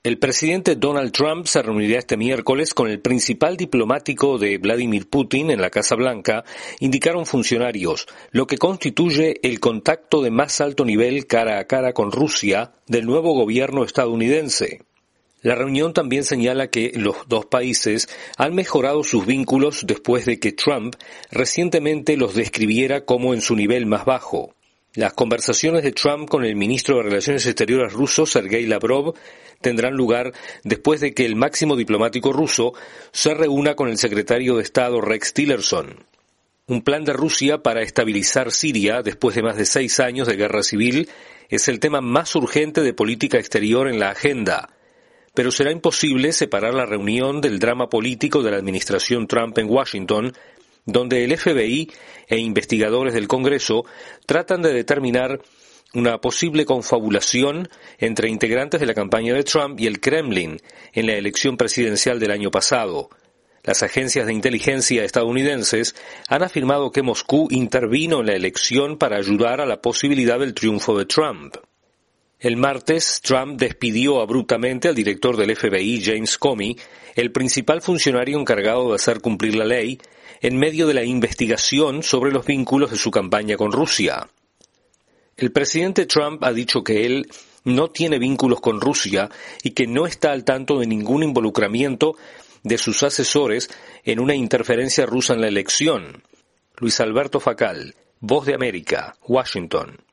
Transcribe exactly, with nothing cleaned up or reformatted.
El presidente Donald Trump se reunirá este miércoles con el principal diplomático de Vladimir Putin en la Casa Blanca, indicaron funcionarios, lo que constituye el contacto de más alto nivel cara a cara con Rusia del nuevo gobierno estadounidense. La reunión también señala que los dos países han mejorado sus vínculos después de que Trump recientemente los describiera como en su nivel más bajo. Las conversaciones de Trump con el ministro de Relaciones Exteriores ruso, Sergei Lavrov, tendrán lugar después de que el máximo diplomático ruso se reúna con el secretario de Estado Rex Tillerson. Un plan de Rusia para estabilizar Siria después de más de seis años de guerra civil es el tema más urgente de política exterior en la agenda, pero será imposible separar la reunión del drama político de la administración Trump en Washington, donde el F B I e investigadores del Congreso tratan de determinar una posible confabulación entre integrantes de la campaña de Trump y el Kremlin en la elección presidencial del año pasado. Las agencias de inteligencia estadounidenses han afirmado que Moscú intervino en la elección para ayudar a la posibilidad del triunfo de Trump. El martes, Trump despidió abruptamente al director del F B I, James Comey, el principal funcionario encargado de hacer cumplir la ley, en medio de la investigación sobre los vínculos de su campaña con Rusia. El presidente Trump ha dicho que él no tiene vínculos con Rusia y que no está al tanto de ningún involucramiento de sus asesores en una interferencia rusa en la elección. Luis Alberto Facal, Voz de América, Washington.